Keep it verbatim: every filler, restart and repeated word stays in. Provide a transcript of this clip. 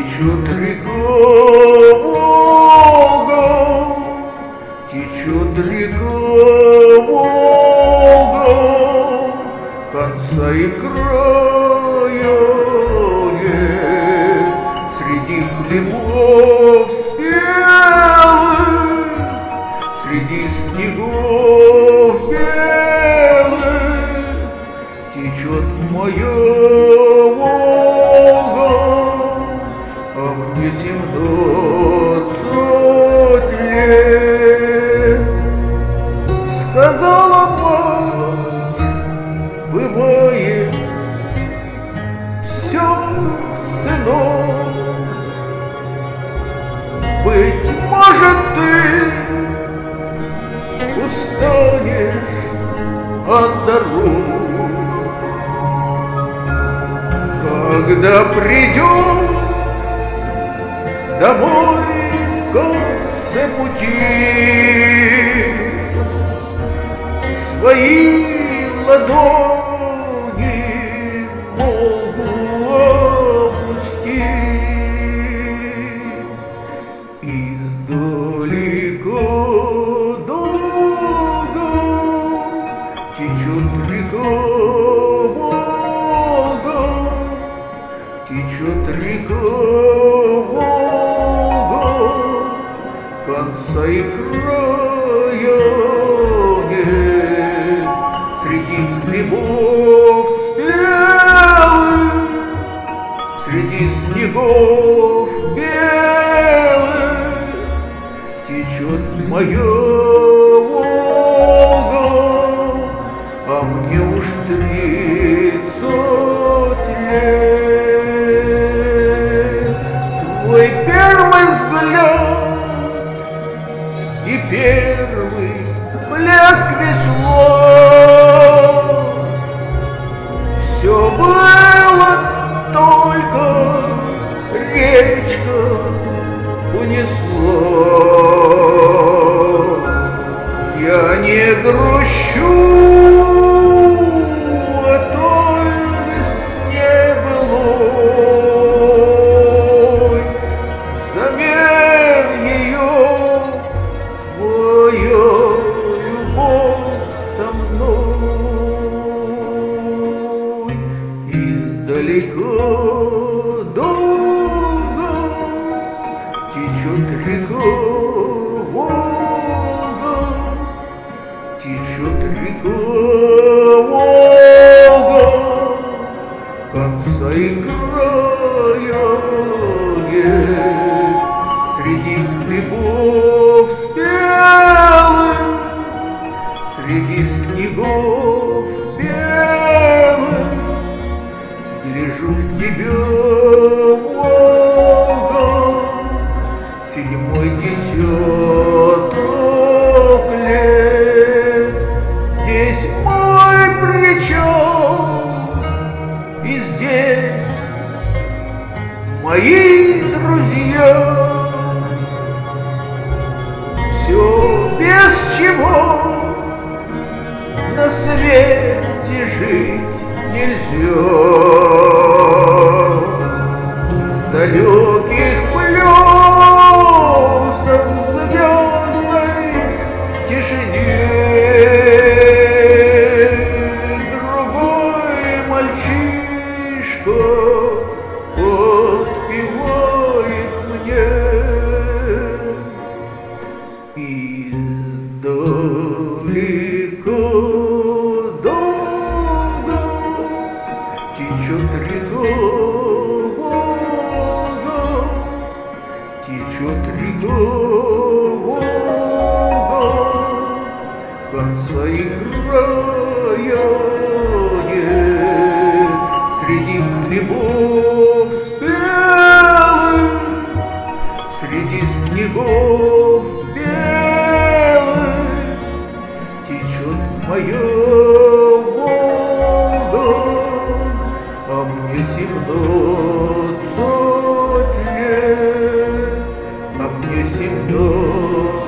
Течет река Волга, течет река Волга, конца и края нет. Среди хлебов спелых, среди снегов белых течет моя Волга, а мне семнадцать лет. Сказала мать, бывает все, сынок, быть может ты устанешь от дорог, когда придем домой в конце пути, свои ладони Волгу опусти. Издалека долго течет река Волга, течет река Волга, конца и края нет. Среди хлебов спелых, среди снегов белых течет моя Волга, а мне уж тридцать лет. Твой первый взгляд и первый блеск весло, все было только речка унесло. Я не грущу о той весне былой, взамен ее твоя любовь со мной. Издалека долго течет река Волга, течет река Волга, конца и края нет. Среди хлебов спелых, среди снегов белых гляжу в тебя, Волга, седьмой десяток лет. Здесь мой причал, и здесь мои друзья. Все, без чего на свете жить нельзя. С далеких плесом в звездной тишине другой мальчишка подпевает мне. Издалека долго течет река Волга, течет река Волга, конца и края нет. Среди хлебов спелых, среди снегов белых течет моя Волга, а мне семнадцать лет, а мне семнадцать